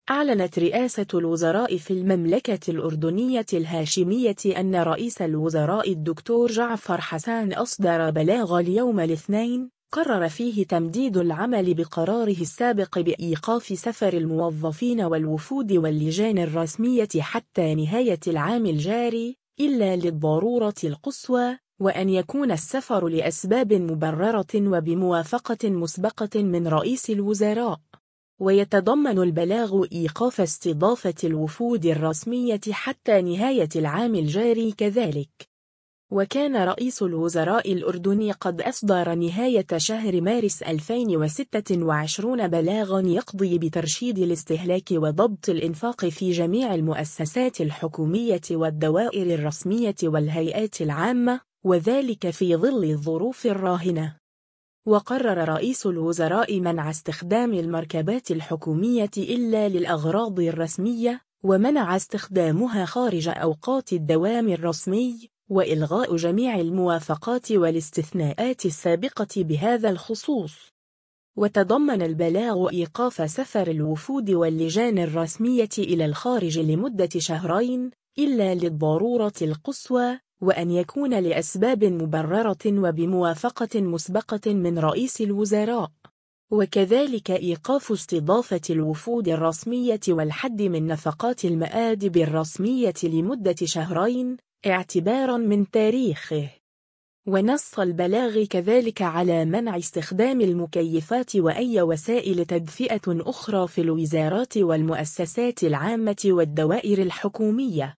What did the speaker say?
أعلنت رئاسة الوزراء في المملكة الأردنية الهاشمية أن رئيس الوزراء الدكتور جعفر حسان أصدر بلاغ اليوم الاثنين قرر فيه تمديد العمل بقراره السابق بإيقاف سفر الموظفين والوفود واللجان الرسمية حتى نهاية العام الجاري إلا للضرورة القصوى، وأن يكون السفر لأسباب مبررة وبموافقة مسبقة من رئيس الوزراء. ويتضمن البلاغ إيقاف استضافة الوفود الرسمية حتى نهاية العام الجاري كذلك. وكان رئيس الوزراء الأردني قد أصدر نهاية شهر مارس 2026 بلاغاً يقضي بترشيد الاستهلاك وضبط الإنفاق في جميع المؤسسات الحكومية والدوائر الرسمية والهيئات العامة، وذلك في ظل الظروف الراهنة. وقرر رئيس الوزراء منع استخدام المركبات الحكومية إلا للأغراض الرسمية، ومنع استخدامها خارج أوقات الدوام الرسمي، وإلغاء جميع الموافقات والاستثناءات السابقة بهذا الخصوص. وتضمن البلاغ إيقاف سفر الوفود واللجان الرسمية إلى الخارج لمدة شهرين إلا للضرورة القصوى، وأن يكون لأسباب مبررة وبموافقة مسبقة من رئيس الوزراء. وكذلك إيقاف استضافة الوفود الرسمية والحد من نفقات المآدب الرسمية لمدة شهرين اعتباراً من تاريخه. ونص البلاغ كذلك على منع استخدام المكيفات وأي وسائل تدفئة أخرى في الوزارات والمؤسسات العامة والدوائر الحكومية.